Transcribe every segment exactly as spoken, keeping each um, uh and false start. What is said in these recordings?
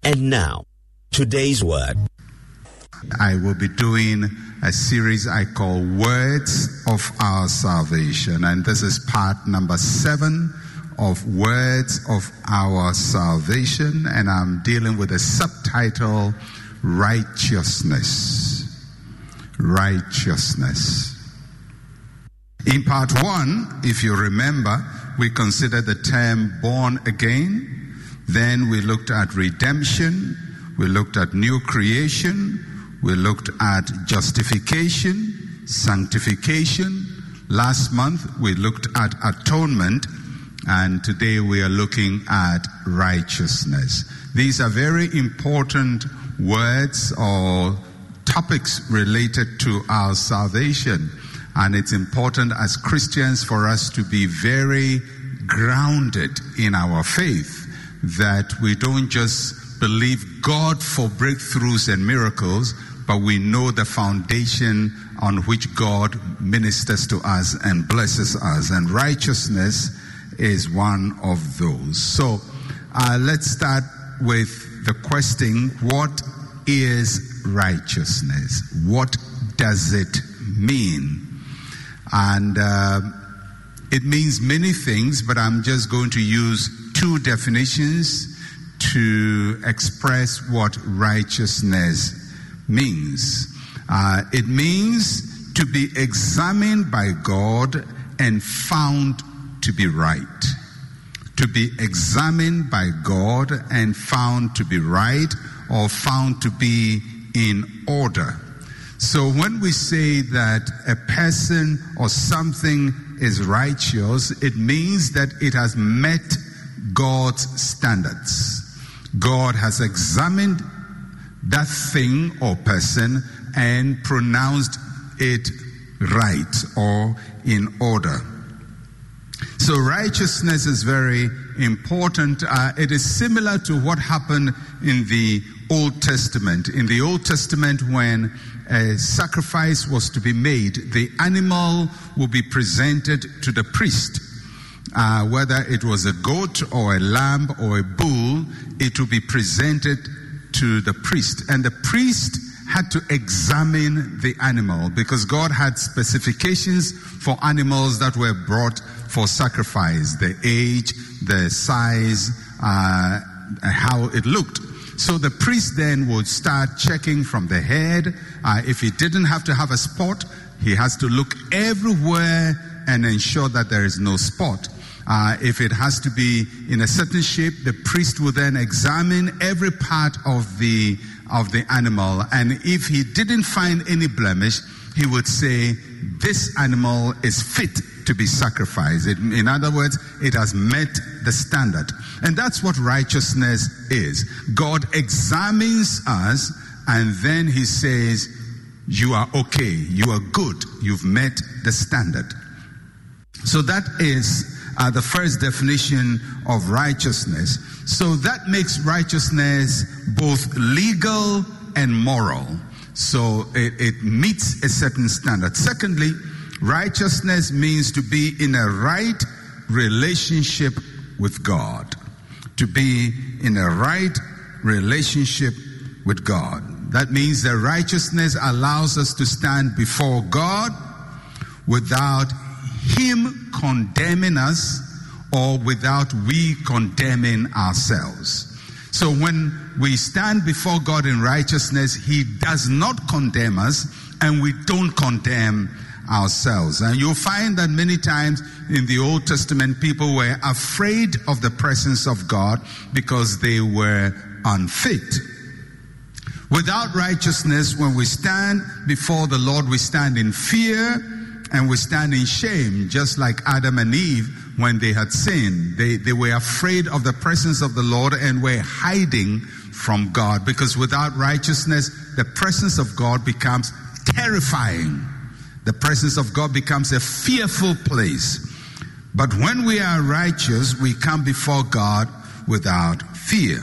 And now, today's word. I will be doing a series I call Words of Our Salvation. And this is part number seven of Words of Our Salvation. And I'm dealing with a subtitle, Righteousness. Righteousness. In part one, if you remember, we considered the term born again. Then we looked at redemption. We looked at new creation. We looked at justification, sanctification. Last month, we looked at atonement. And today we are looking at righteousness. These are very important words or topics related to our salvation. And it's important as Christians for us to be very grounded in our faith, that we don't just believe God for breakthroughs and miracles, but we know the foundation on which God ministers to us and blesses us. And righteousness is one of those. So uh, let's start with the question, what is righteousness? What does it mean? And uh, it means many things, but I'm just going to use two definitions to express what righteousness means. Uh, it means to be examined by God and found to be right. To be examined by God and found to be right, or found to be in order. So when we say that a person or something is righteous, it means that it has met God's standards. God has examined that thing or person and pronounced it right or in order. So righteousness is very important. Uh, it is similar to what happened in the Old Testament. In the Old Testament, when a sacrifice was to be made, the animal will be presented to the priest. Uh, whether it was a goat or a lamb or a bull, it will be presented to the priest. And the priest had to examine the animal, because God had specifications for animals that were brought for sacrifice: the age, the size, uh, how it looked. So the priest then would start checking from the head. Uh, if he didn't have to have a spot, he has to look everywhere and ensure that there is no spot. Uh, if it has to be in a certain shape, the priest will then examine every part of the of the animal. And if he didn't find any blemish, he would say, this animal is fit to be sacrificed. It, in other words, it has met the standard. And that's what righteousness is. God examines us, and then he says, you are okay, you are good, you've met the standard. So that is uh, the first definition of righteousness. So that makes righteousness both legal and moral. So it, it meets a certain standard. Secondly, righteousness means to be in a right relationship with God. To be in a right relationship with God. That means that righteousness allows us to stand before God without Him condemning us, or without we condemning ourselves. So when we stand before God in righteousness, He does not condemn us, and we don't condemn ourselves. And you'll find that many times in the Old Testament, people were afraid of the presence of God because they were unfit. Without righteousness, when we stand before the Lord, we stand in fear and we stand in shame, just like Adam and Eve when they had sinned. They, they were afraid of the presence of the Lord and were hiding from God, because without righteousness, the presence of God becomes terrifying. The presence of God becomes a fearful place. But when we are righteous, we come before God without fear.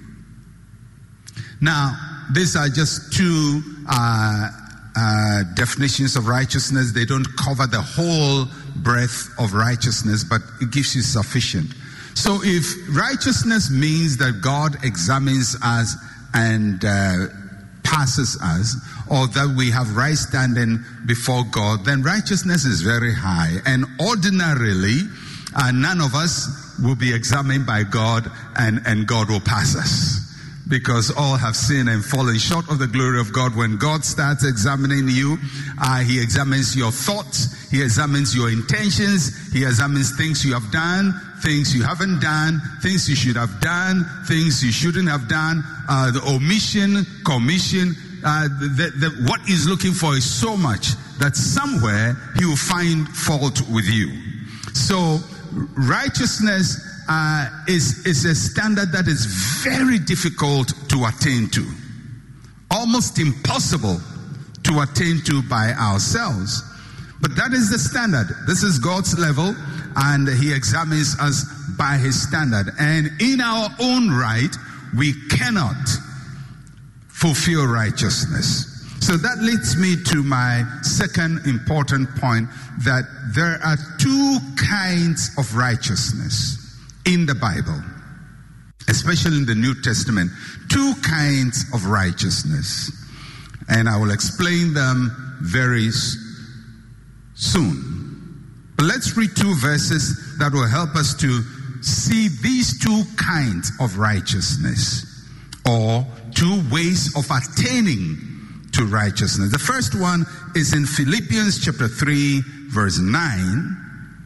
Now, these are just two uh, uh, definitions of righteousness. They don't cover the whole breadth of righteousness, but it gives you sufficient. So if righteousness means that God examines us and uh, passes us, or that we have right standing before God, then righteousness is very high. And ordinarily, uh, none of us will be examined by God, and, and God will pass us. Because all have sinned and fallen short of the glory of God. When God starts examining you, uh, he examines your thoughts, he examines your intentions, he examines things you have done, things you haven't done, things you should have done, things you shouldn't have done, uh, the omission, commission. Uh, the, the, what he's looking for is so much that somewhere he will find fault with you. So righteousness Uh, is, is a standard that is very difficult to attain to. Almost impossible to attain to by ourselves. But that is the standard. This is God's level, and he examines us by his standard. And in our own right, we cannot fulfill righteousness. So that leads me to my second important point, that there are two kinds of righteousness in the Bible, especially in the New Testament. Two kinds of righteousness. And I will explain them very soon. But let's read two verses that will help us to see these two kinds of righteousness, or two ways of attaining to righteousness. The first one is in Philippians chapter three, verse nine.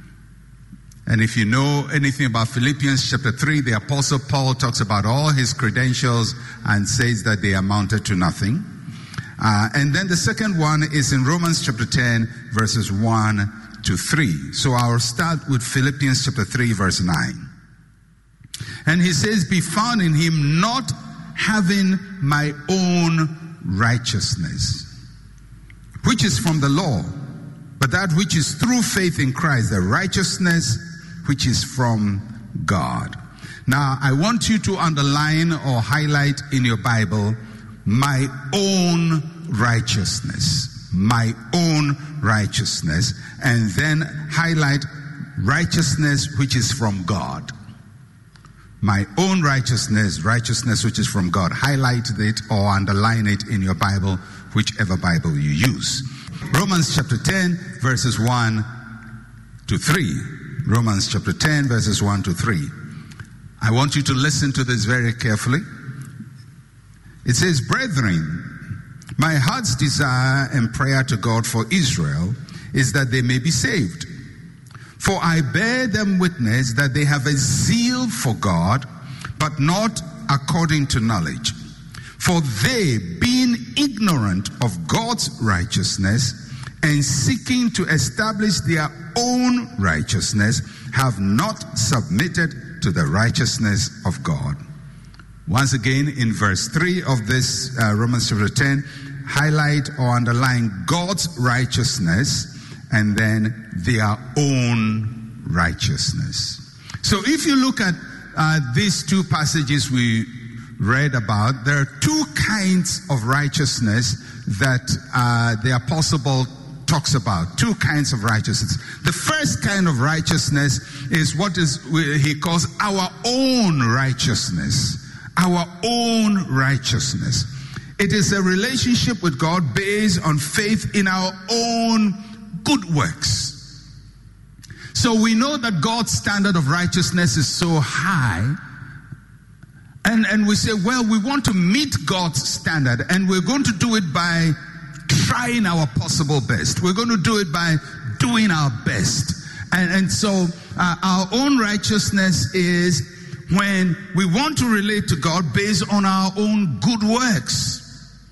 And if you know anything about Philippians chapter three, the Apostle Paul talks about all his credentials and says that they amounted to nothing. Uh, and then the second one is in Romans chapter ten, verses one to three. So I'll start with Philippians chapter three, verse nine. And he says, "Be found in him, not having my own righteousness, which is from the law, but that which is through faith in Christ, the righteousness which is from God." Now, I want you to underline or highlight in your Bible, my own righteousness, my own righteousness, and then highlight righteousness which is from God. My own righteousness, righteousness which is from God. Highlight it or underline it in your Bible, whichever Bible you use. Romans chapter ten, verses one to three. Romans chapter ten, verses one to three. I want you to listen to this very carefully. It says, "Brethren, my heart's desire and prayer to God for Israel is that they may be saved. For I bear them witness that they have a zeal for God, but not according to knowledge. For they, being ignorant of God's righteousness and seeking to establish their own righteousness, have not submitted to the righteousness of God." Once again, in verse three of this uh, Romans chapter ten, highlight or underline God's righteousness and then their own righteousness. So if you look at uh, these two passages we read about, there are two kinds of righteousness that uh, the Apostle Paul talks about. Two kinds of righteousness. The first kind of righteousness is what is he calls our own righteousness. Our own righteousness. It is a relationship with God based on faith in our own good works. So we know that God's standard of righteousness is so high. And, and we say, well, we want to meet God's standard, and we're going to do it by trying our possible best. We're going to do it by doing our best. And, and so uh, our own righteousness is when we want to relate to God based on our own good works.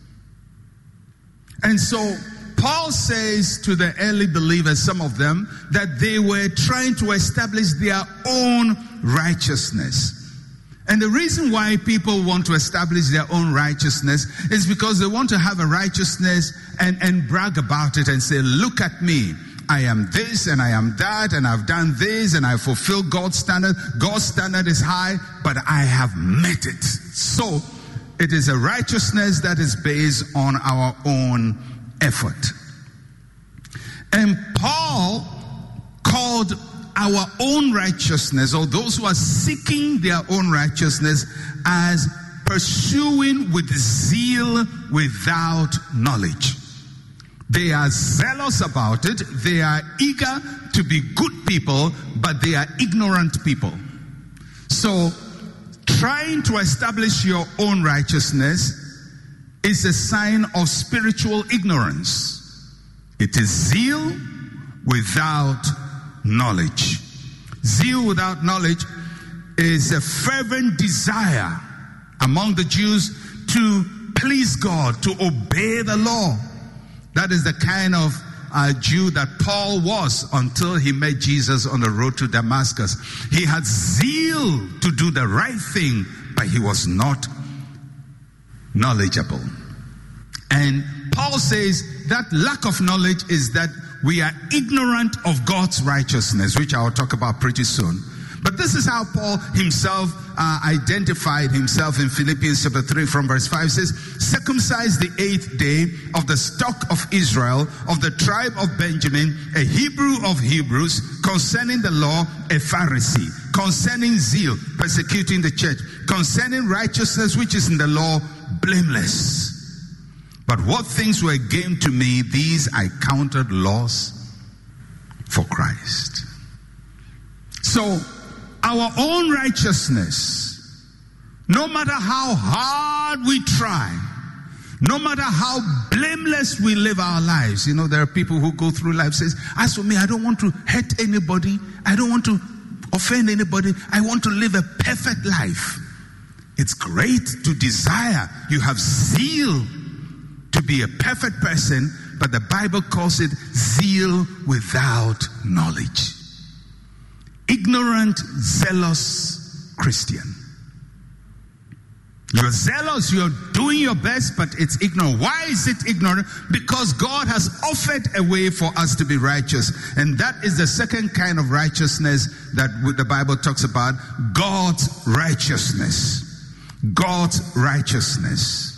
And so Paul says to the early believers, some of them, that they were trying to establish their own righteousness. And the reason why people want to establish their own righteousness is because they want to have a righteousness and, and brag about it and say, look at me. I am this and I am that and I've done this and I fulfill God's standard. God's standard is high, but I have met it. So it is a righteousness that is based on our own effort. And Paul called our own righteousness, or those who are seeking their own righteousness, as pursuing with zeal without knowledge. They are zealous about it. They are eager to be good people, but they are ignorant people. So, trying to establish your own righteousness is a sign of spiritual ignorance. It is zeal without knowledge. Zeal without knowledge is a fervent desire among the Jews to please God, to obey the law. That is the kind of uh, Jew that Paul was until he met Jesus on the road to Damascus. He had zeal to do the right thing, but he was not knowledgeable. And Paul says that lack of knowledge is that we are ignorant of God's righteousness, which I'll talk about pretty soon. But this is how Paul himself uh, identified himself in Philippians chapter three from verse five. It says, circumcised the eighth day of the stock of Israel, of the tribe of Benjamin, a Hebrew of Hebrews, concerning the law, a Pharisee, concerning zeal, persecuting the church, concerning righteousness which is in the law, blameless. But what things were gain to me, these I counted loss for Christ. So, our own righteousness, no matter how hard we try, no matter how blameless we live our lives, you know, there are people who go through life says, as for me, I don't want to hurt anybody. I don't want to offend anybody. I want to live a perfect life. It's great to desire. You have zeal to be a perfect person, but the Bible calls it zeal without knowledge. Ignorant, zealous Christian. You're zealous, you're doing your best, but it's ignorant. Why is it ignorant? Because God has offered a way for us to be righteous. And that is the second kind of righteousness that the Bible talks about. God's righteousness. God's righteousness.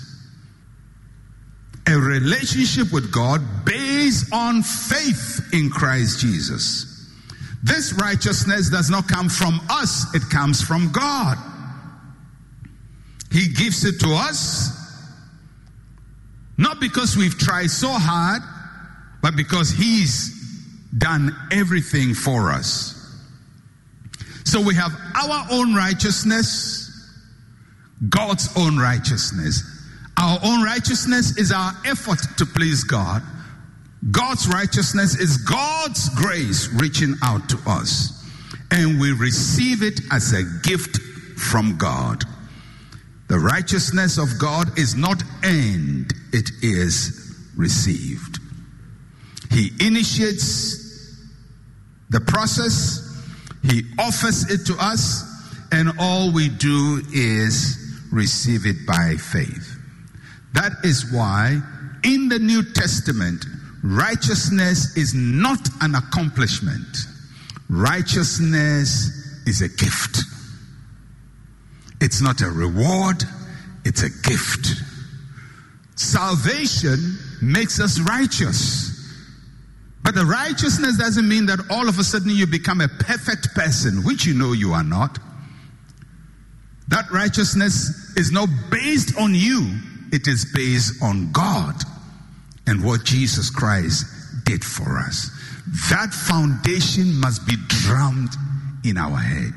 A relationship with God based on faith in Christ Jesus. This righteousness does not come from us, it comes from God. He gives it to us, not because we've tried so hard, but because He's done everything for us. So we have our own righteousness, God's own righteousness. Our own righteousness is our effort to please God. God's righteousness is God's grace reaching out to us. And we receive it as a gift from God. The righteousness of God is not earned, it is received. He initiates the process, He offers it to us, and all we do is receive it by faith. That is why in the New Testament, righteousness is not an accomplishment. Righteousness is a gift. It's not a reward, it's a gift. Salvation makes us righteous. But the righteousness doesn't mean that all of a sudden you become a perfect person, which you know you are not. That righteousness is not based on you, it is based on God and what Jesus Christ did for us. That foundation must be drummed in our head.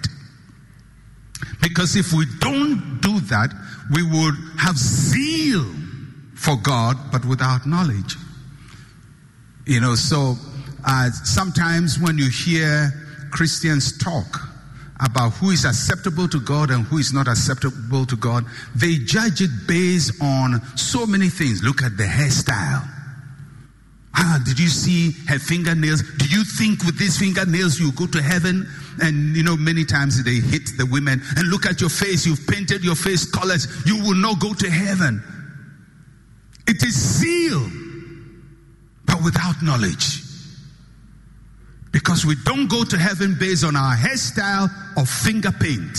Because if we don't do that, we would have zeal for God, but without knowledge. You know, so uh, sometimes when you hear Christians talk about who is acceptable to God and who is not acceptable to God, they judge it based on so many things. Look at the hairstyle. Ah, did you see her fingernails? Do you think with these fingernails you go to heaven? And you know, many times they hit the women. And look at your face, you've painted your face colors. You will not go to heaven. It is zeal, but without knowledge. Because we don't go to heaven based on our hairstyle or finger paint.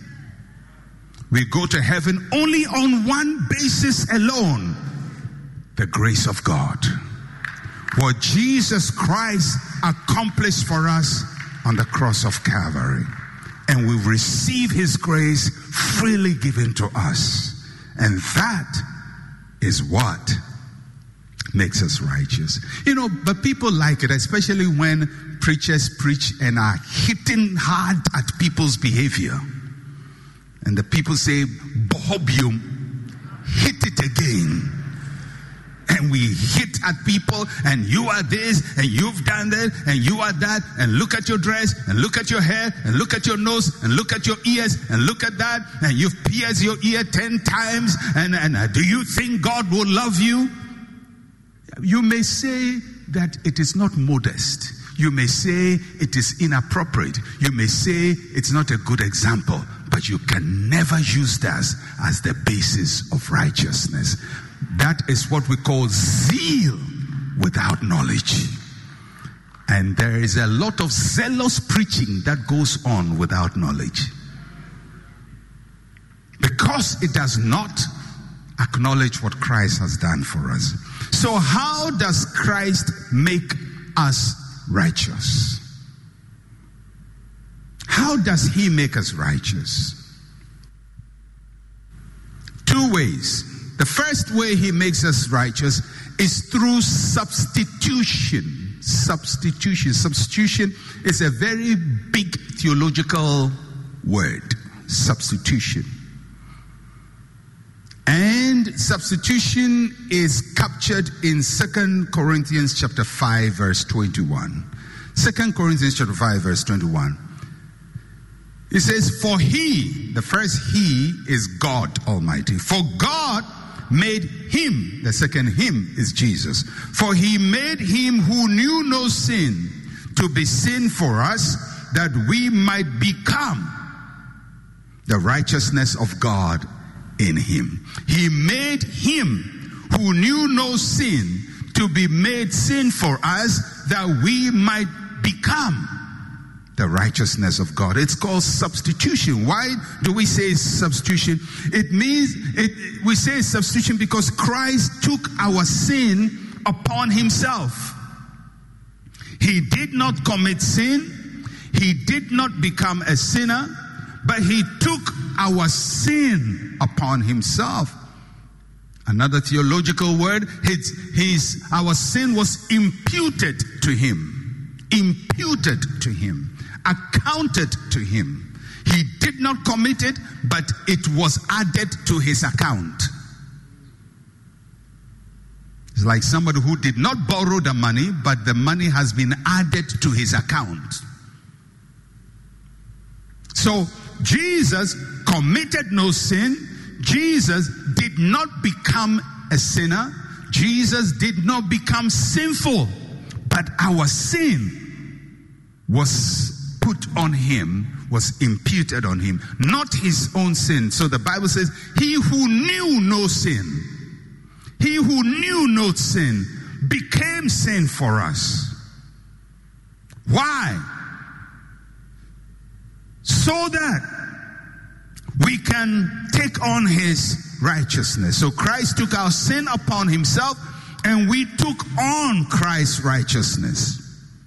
We go to heaven only on one basis alone: the grace of God. What Jesus Christ accomplished for us on the cross of Calvary. And we receive his grace freely given to us. And that is what makes us righteous. You know, but people like it, especially when preachers preach and are hitting hard at people's behavior. And the people say, Bohobium, hit it again. And we hit at people, and you are this, and you've done that, and you are that, and look at your dress, and look at your hair, and look at your nose, and look at your ears, and look at that, and you've pierced your ear ten times, and, and uh, do you think God will love you? You may say that it is not modest. You may say it is inappropriate. You may say it's not a good example, but you can never use that as the basis of righteousness. That is what we call zeal without knowledge. And there is a lot of zealous preaching that goes on without knowledge, because it does not acknowledge what Christ has done for us. So how does Christ make us righteous? How does he make us righteous? Two ways. The first way he makes us righteous is through substitution. Substitution. Substitution is a very big theological word. Substitution. And substitution is captured in Second Corinthians chapter five, verse twenty-one. Second Corinthians chapter five, verse twenty-one. It says, for he, the first he is God Almighty. For God made him, the second him is Jesus. For he made him who knew no sin to be sin for us, that we might become the righteousness of God in him. He made him who knew no sin to be made sin for us, that we might become the righteousness of God. It's called substitution. Why do we say substitution? It means, it, we say substitution because Christ took our sin upon himself. He did not commit sin. He did not become a sinner, but he took our sin upon himself. Another theological word, his, his, our sin was imputed to him. Imputed to him. Accounted to him. He did not commit it, but it was added to his account. It's like somebody who did not borrow the money, but the money has been added to his account. So Jesus committed no sin. Jesus did not become a sinner. Jesus did not become sinful, but our sin was put on him, was imputed on him, not his own sin. So the Bible says, he who knew no sin, he who knew no sin became sin for us. Why? So that we can take on his righteousness. So Christ took our sin upon himself, and we took on Christ's righteousness.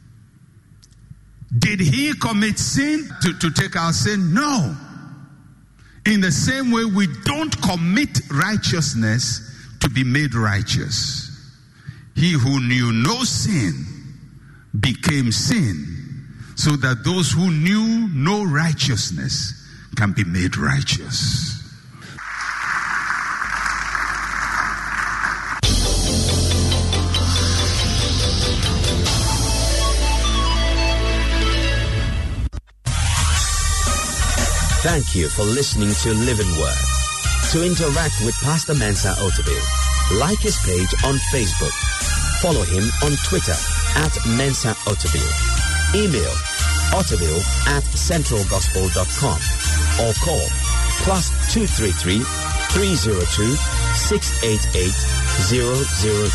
Did he commit sin to, to take our sin? No. In the same way, we don't commit righteousness to be made righteous. He who knew no sin became sin, so that those who knew no righteousness can be made righteous. Thank you for listening to Living Word. To interact with Pastor Mensa Otabil, like his page on Facebook. Follow him on Twitter at Mensa Otabil. Email otabil at central gospel dot com or call plus two three three, three zero two, six eight eight, zero zero